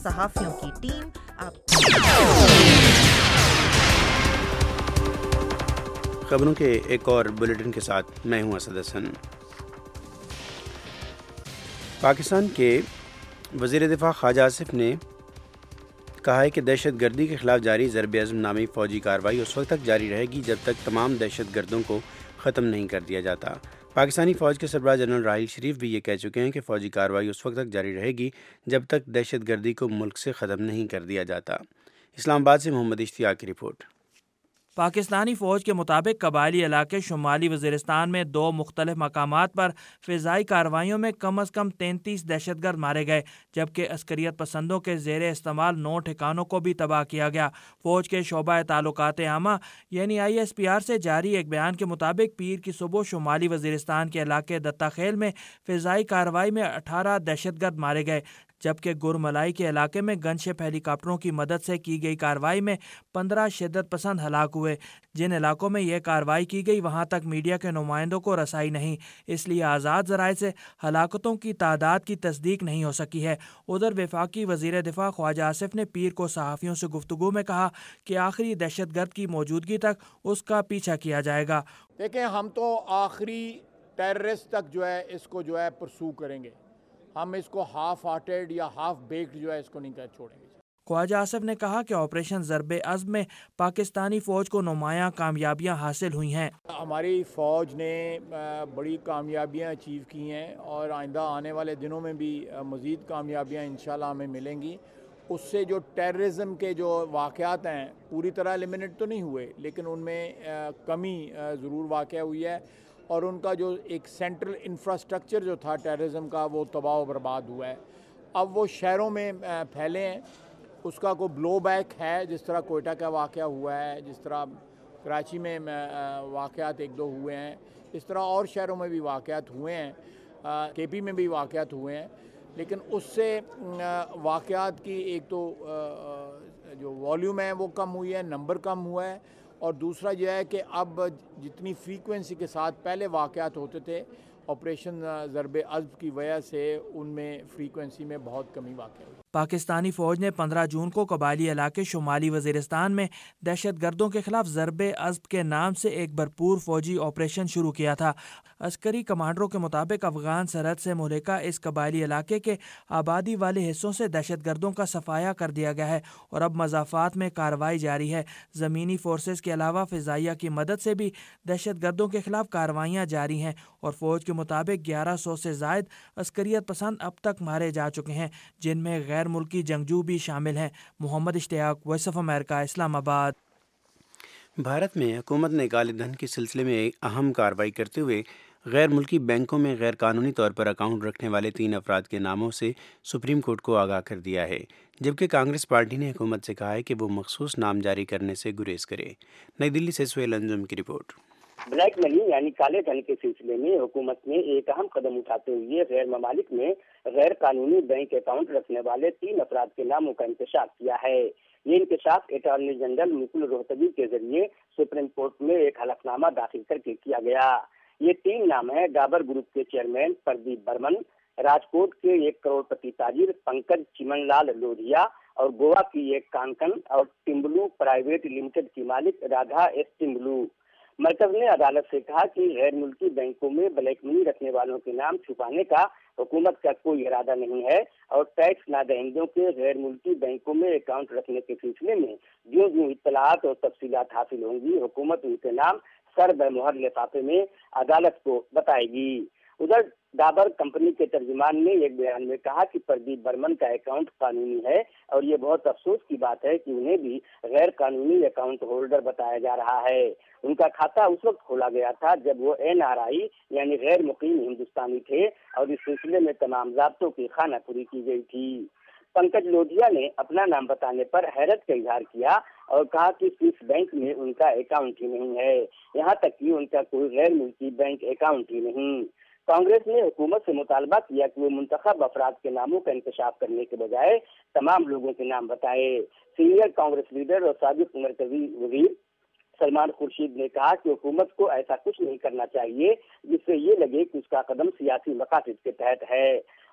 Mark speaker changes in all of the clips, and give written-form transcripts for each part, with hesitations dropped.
Speaker 1: صحافیوں کی ٹیم
Speaker 2: خبروں کے ایک اور بلیٹن کے ساتھ میں ہوں اسد حسن۔ پاکستان کے وزیر دفاع خواجہ آصف نے کہا ہے کہ دہشت گردی کے خلاف جاری ضرب عزم نامی فوجی کارروائی اس وقت تک جاری رہے گی جب تک تمام دہشت گردوں کو ختم نہیں کر دیا جاتا۔ پاکستانی فوج کے سربراہ جنرل راحیل شریف بھی یہ کہہ چکے ہیں کہ فوجی کارروائی اس وقت تک جاری رہے گی جب تک دہشت گردی کو ملک سے ختم نہیں کر دیا جاتا۔ اسلام آباد سے محمد اشتیاق کی رپورٹ۔
Speaker 3: پاکستانی فوج کے مطابق قبائلی علاقے شمالی وزیرستان میں 2 مختلف مقامات پر فضائی کارروائیوں میں کم از کم 33 دہشت گرد مارے گئے، جبکہ عسکریت پسندوں کے زیر استعمال 9 ٹھکانوں کو بھی تباہ کیا گیا۔ فوج کے شعبہ تعلقات عامہ یعنی ISPR سے جاری ایک بیان کے مطابق پیر کی صبح شمالی وزیرستان کے علاقے دتا خیل میں فضائی کارروائی میں 18 دہشت گرد مارے گئے، جبکہ گرملائی کے علاقے میں گن شپ ہیلی کاپٹروں کی مدد سے کی گئی کارروائی میں 15 شدت پسند ہلاک ہوئے۔ جن علاقوں میں یہ کارروائی کی گئی وہاں تک میڈیا کے نمائندوں کو رسائی نہیں، اس لیے آزاد ذرائع سے ہلاکتوں کی تعداد کی تصدیق نہیں ہو سکی ہے۔ ادھر وفاقی وزیر دفاع خواجہ آصف نے پیر کو صحافیوں سے گفتگو میں کہا کہ آخری دہشت گرد کی موجودگی تک اس کا پیچھا کیا جائے گا۔
Speaker 4: دیکھیں، ہم تو آخری ٹیررسٹ تک جو ہے اس کو جو ہے پرسو کریں گے، ہم اس کو ہاف ہارٹیڈ یا ہاف بیکڈ جو ہے اس کو نہیں چھوڑیں گے۔
Speaker 3: خواجہ آصف نے کہا کہ آپریشن ضرب عزم میں پاکستانی فوج کو نمایاں کامیابیاں حاصل ہوئی ہیں۔
Speaker 4: ہماری فوج نے بڑی کامیابیاں اچیو کی ہیں اور آئندہ آنے والے دنوں میں بھی مزید کامیابیاں انشاءاللہ ہمیں ملیں گی۔ اس سے جو ٹیررزم کے جو واقعات ہیں پوری طرح ایلیمنیٹ تو نہیں ہوئے، لیکن ان میں کمی ضرور واقع ہوئی ہے، اور ان کا جو ایک سینٹرل انفراسٹرکچر جو تھا ٹیررزم کا وہ تباہ و برباد ہوا ہے۔ اب وہ شہروں میں پھیلے ہیں، اس کا کوئی بلو بیک ہے، جس طرح کوئٹہ کا واقعہ ہوا ہے، جس طرح کراچی میں واقعات 1-2 ہوئے ہیں، اس طرح اور شہروں میں بھی واقعات ہوئے ہیں، KP میں بھی واقعات ہوئے ہیں، لیکن اس سے واقعات کی ایک تو جو والیوم ہے وہ کم ہوئی ہے، نمبر کم ہوا ہے، اور دوسرا یہ ہے کہ اب جتنی فریکوینسی کے ساتھ پہلے واقعات ہوتے تھے آپریشن ضرب عزم کی وجہ سے ان میں فریکوینسی میں بہت کمی واقع ہوئی۔
Speaker 3: پاکستانی فوج نے 15 جون کو قبائلی علاقے شمالی وزیرستان میں دہشت گردوں کے خلاف ضرب عزم کے نام سے ایک بھرپور فوجی آپریشن شروع کیا تھا۔ عسکری کمانڈروں کے مطابق افغان سرحد سے ملحقہ اس قبائلی علاقے کے آبادی والے حصوں سے دہشت گردوں کا صفایا کر دیا گیا ہے اور اب مضافات میں کارروائی جاری ہے۔ زمینی فورسز کے علاوہ فضائیہ کی مدد سے بھی دہشت گردوں کے خلاف کارروائیاں جاری ہیں، اور فوج کے مطابق 1100 سے زائد عسکریت پسند اب تک مارے جا چکے ہیں، جن میں غیر ملکی جنگجو بھی شامل ہیں۔ محمد اشتیاق، وائس آف امریکہ، اسلام آباد۔
Speaker 2: بھارت میں حکومت نے کالے دھن کے سلسلے میں ایک اہم کارروائی کرتے ہوئے غیر ملکی بینکوں میں غیر قانونی طور پر اکاؤنٹ رکھنے والے 3 افراد کے ناموں سے سپریم کورٹ کو آگاہ کر دیا ہے، جبکہ کانگریس پارٹی نے حکومت سے کہا ہے کہ وہ مخصوص نام جاری کرنے سے گریز کرے۔ نئی دلی سے سہیل انجم کی رپورٹ۔
Speaker 5: بلیک منی یعنی کالے دھن کے سلسلے میں حکومت نے ایک اہم قدم اٹھاتے ہوئے غیر ممالک میں غیر قانونی بینک اکاؤنٹ رکھنے والے 3 افراد کے ناموں کا انکشاف کیا ہے۔ یہ انکشاف اٹارنی جنرل مکل روہتگی کے ذریعے سپریم کورٹ میں ایک حلفنامہ داخل کر کے کیا گیا۔ یہ 3 نام ہیں: ڈابر گروپ کے چیئرمین پردیپ برمن، راجکوٹ کے 1 کروڑ پتی تاجر پنکج چمن لال لودھیا، اور گوا کی ایک کانکن اور ٹمبلو پرائیویٹ لمیٹڈ کی مالک رادھا ایس ٹمبلو۔ مرکز نے عدالت سے کہا کہ غیر ملکی بینکوں میں بلیک منی رکھنے والوں کے نام چھپانے کا حکومت کا کوئی ارادہ نہیں ہے، اور ٹیکس نہ دہندوں کے غیر ملکی بینکوں میں اکاؤنٹ رکھنے کے سلسلے میں جو اطلاعات اور تفصیلات حاصل ہوں گی حکومت ان کے نام سر بمہر لفافے میں عدالت کو بتائے گی۔ ادھر ڈابر کمپنی کے ترجمان نے ایک بیان میں کہا کہ پردیپ برمن کا اکاؤنٹ قانونی ہے، اور یہ بہت افسوس کی بات ہے کہ انہیں بھی غیر قانونی اکاؤنٹ ہولڈر بتایا جا رہا ہے۔ ان کا کھاتہ اس وقت کھولا گیا تھا جب وہ NRI یعنی غیر مقیم ہندوستانی تھے، اور اس سلسلے میں تمام ضابطوں کی خانہ پوری کی گئی تھی۔ پنکج لودھیا نے اپنا نام بتانے پر حیرت کا اظہار کیا اور کہا کہ سوئس بینک میں ان کا اکاؤنٹ ہی نہیں ہے، یہاں تک کہ ان کا کوئی غیر ملکی بینک اکاؤنٹ ہی نہیں۔ کانگریس نے حکومت سے مطالبہ کیا کہ وہ منتخب افراد کے ناموں کا انکشاف کرنے کے بجائے تمام لوگوں کے نام بتائے۔ سینئر کانگریس لیڈر اور سابق مرکزی وزیر سلمان خورشید نے کہا کہ حکومت کو ایسا کچھ نہیں کرنا چاہیے جس سے یہ لگے کہ اس کا قدم سیاسی مقاصد کے تحت ہے۔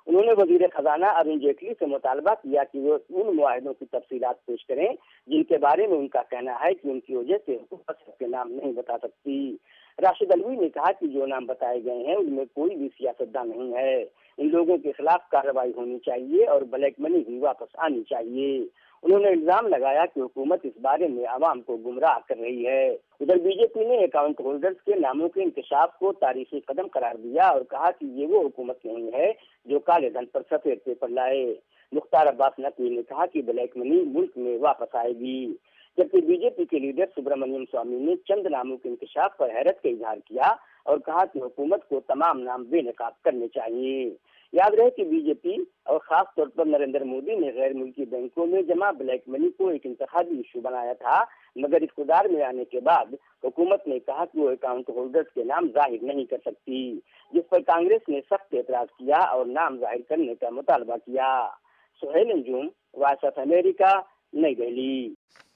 Speaker 5: انہوں نے وزیر خزانہ ارون جیٹلی سے مطالبہ کیا کہ وہ ان معاہدوں کی تفصیلات پیش کریں جن کے بارے میں ان کا کہنا ہے کہ ان کی وجہ سے حکومت کے نام نہیں بتا سکتی۔ راشد علوی نے کہا کہ جو نام بتائے گئے ہیں ان میں کوئی بھی سیاستداں نہیں ہے، ان لوگوں کے خلاف کارروائی ہونی چاہیے اور بلیک منی بھی واپس آنی چاہیے۔ انہوں نے الزام لگایا کہ حکومت اس بارے میں عوام کو گمراہ کر رہی ہے۔ ادھر بی جے پی نے اکاؤنٹ ہولڈرز کے ناموں کے انکشاف کو تاریخی قدم قرار دیا اور کہا کہ یہ وہ حکومت نہیں ہے جو کالے دھن پر سفید پیپر لائے۔ مختار عباس نقوی نے کہا کہ بلیک منی ملک میں واپس آئے گی، جبکہ بی جے پی کے لیڈر سبرامنیم سوامی نے چند ناموں کے انکشاف پر حیرت کا اظہار کیا اور کہا کہ حکومت کو تمام نام بے نقاب کرنے چاہیے۔ یاد رہے کہ بی جے پی اور خاص طور پر نریندر مودی نے غیر ملکی بینکوں میں جمع بلیک منی کو ایک انتخابی ایشو بنایا تھا، مگر اقتدار میں آنے کے بعد حکومت نے کہا کہ وہ اکاؤنٹ ہولڈرز کے نام ظاہر نہیں کر سکتی، جس پر کانگریس نے سخت اعتراض کیا اور نام ظاہر کرنے کا مطالبہ کیا۔ Sohail Anjum, voice of America, نئی دہلی۔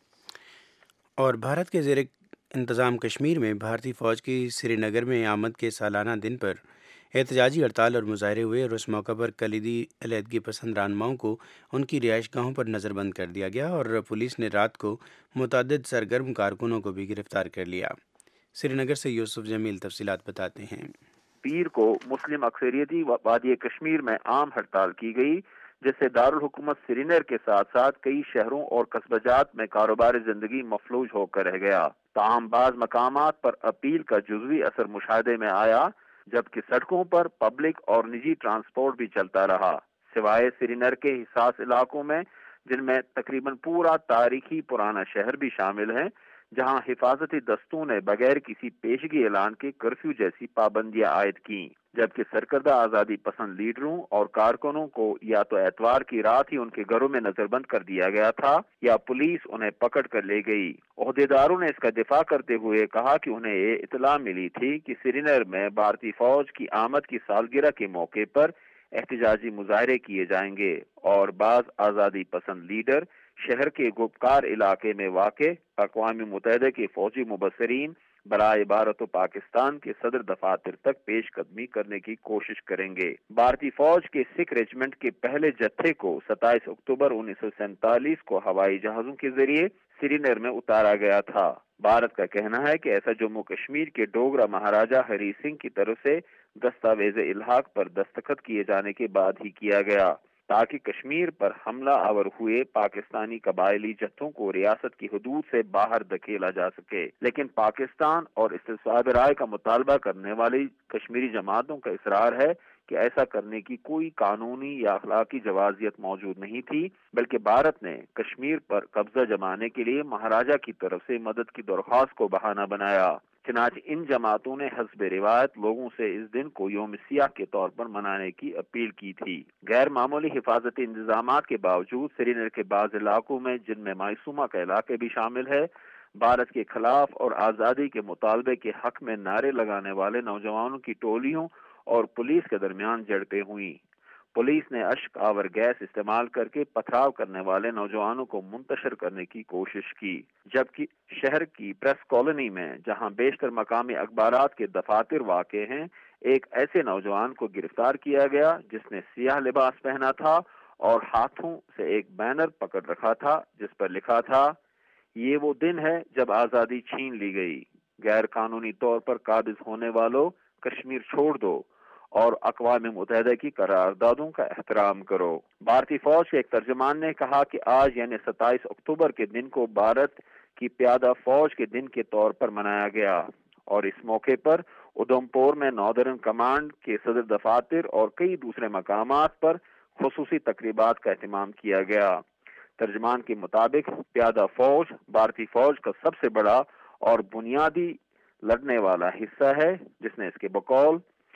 Speaker 2: اور بھارت کے زیر انتظام کشمیر میں بھارتی فوج کی سری نگر میں آمد کے سالانہ دن پر احتجاجی ہڑتال اور مظاہرے ہوئے اور اس موقع پر کلیدی علیحدگی پسند رہنماؤں کو ان کی رہائش گاہوں پر نظر بند کر دیا گیا اور پولیس نے رات کو متعدد سرگرم کارکنوں کو بھی گرفتار کر لیا۔ سری نگر سے یوسف جمیل تفصیلات بتاتے ہیں۔
Speaker 1: پیر کو مسلم اکثریتی وادی کشمیر میں عام ہڑتال کی گئی، جس سے دارالحکومت سری نگر کے ساتھ ساتھ کئی شہروں اور قصبہ جات میں کاروبار زندگی مفلوج ہو کر رہ گیا۔ تاہم بعض مقامات پر اپیل کا جزوی اثر مشاہدے میں آیا، جبکہ سڑکوں پر پبلک اور نجی ٹرانسپورٹ بھی چلتا رہا، سوائے سری نگر کے حساس علاقوں میں جن میں تقریباً پورا تاریخی پرانا شہر بھی شامل ہے، جہاں حفاظتی دستوں نے بغیر کسی پیشگی اعلان کے کرفیو جیسی پابندیاں عائد کیں، جبکہ سرکردہ آزادی پسند لیڈروں اور کارکنوں کو یا تو اتوار کی رات ہی ان کے گھروں میں نظر بند کر دیا گیا تھا یا پولیس انہیں پکڑ کر لے گئی۔ عہدیداروں نے اس کا دفاع کرتے ہوئے کہا کہ انہیں یہ اطلاع ملی تھی کہ سری نگر میں بھارتی فوج کی آمد کی سالگرہ کے موقع پر احتجاجی مظاہرے کیے جائیں گے اور بعض آزادی پسند لیڈر شہر کے گپکار علاقے میں واقع اقوام متحدہ کے فوجی مبصرین برائے بھارت و پاکستان کے صدر دفاتر تک پیش قدمی کرنے کی کوشش کریں گے۔ بھارتی فوج کے سکھ ریجمنٹ کے پہلے جتھے کو 27 اکتوبر 1947 کو ہوائی جہازوں کے ذریعے سری نگر میں اتارا گیا تھا۔ بھارت کا کہنا ہے کہ ایسا جموں کشمیر کے ڈوگرا مہاراجہ ہری سنگھ کی طرف سے دستاویز الحاق پر دستخط کیے جانے کے بعد ہی کیا گیا، تاکہ کشمیر پر حملہ آور ہوئے پاکستانی قبائلی جتھوں کو ریاست کی حدود سے باہر دھکیلا جا سکے۔ لیکن پاکستان اور استصواب رائے کا مطالبہ کرنے والی کشمیری جماعتوں کا اصرار ہے کہ ایسا کرنے کی کوئی قانونی یا اخلاقی جوازیت موجود نہیں تھی، بلکہ بھارت نے کشمیر پر قبضہ جمانے کے لیے مہاراجہ کی طرف سے مدد کی درخواست کو بہانہ بنایا۔ چنانچہ ان جماعتوں نے حسب روایت لوگوں سے اس دن کو یوم سیاہ کے طور پر منانے کی اپیل کی تھی۔ غیر معمولی حفاظتی انتظامات کے باوجود سری نگر کے بعض علاقوں میں، جن میں مائسوما کا علاقے بھی شامل ہے، بھارت کے خلاف اور آزادی کے مطالبے کے حق میں نعرے لگانے والے نوجوانوں کی ٹولیوں اور پولیس کے درمیان جھڑپیں ہوئیں۔ پولیس نے اشک آور گیس استعمال کر کے پتھراؤ کرنے والے نوجوانوں کو منتشر کرنے کی کوشش کی، جبکہ شہر کی پریس کالونی میں، جہاں بیشتر مقامی اخبارات کے دفاتر واقع ہیں، ایک ایسے نوجوان کو گرفتار کیا گیا جس نے سیاہ لباس پہنا تھا اور ہاتھوں سے ایک بینر پکڑ رکھا تھا جس پر لکھا تھا، یہ وہ دن ہے جب آزادی چھین لی گئی، غیر قانونی طور پر قابض ہونے والوں کشمیر چھوڑ دو اور اقوام متحدہ کی قراردادوں کا احترام کرو۔ بھارتی فوج کے ایک ترجمان نے کہا کہ آج یعنی 27 اکتوبر کے دن کو بھارت کی پیادہ فوج کے دن کے طور پر منایا گیا اور اس موقع پر ادھمپور میں ناردرن کمانڈ کے صدر دفاتر اور کئی دوسرے مقامات پر خصوصی تقریبات کا اہتمام کیا گیا۔ ترجمان کے مطابق پیادہ فوج بھارتی فوج کا سب سے بڑا اور بنیادی لڑنے والا حصہ ہے، جس نے اس کے بقول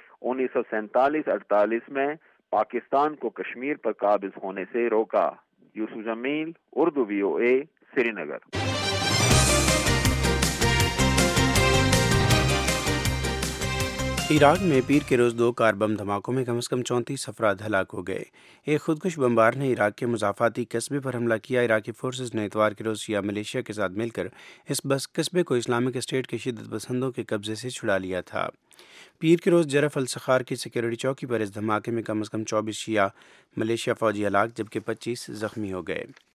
Speaker 1: 1947-48 میں پاکستان کو کشمیر پر قابض ہونے سے روکا۔ یوسف جمیل، اردو VOA، سری نگر۔
Speaker 2: عراق میں پیر کے روز 2 کار بم دھماکوں میں کم از کم 34 افراد ہلاک ہو گئے۔ ایک خودکش بمبار نے عراق کے مضافاتی قصبے پر حملہ کیا۔ عراقی فورسز نے اتوار کے روز شیعہ ملیشیا کے ساتھ مل کر اس قصبے کو اسلامک اسٹیٹ کے شدت پسندوں کے قبضے سے چھڑا لیا تھا۔ پیر کے روز جرف السخار کی سیکورٹی چوکی پر اس دھماکے میں کم از کم 24 شیعہ ملیشیا فوجی ہلاک جبکہ 25 زخمی ہو گئے۔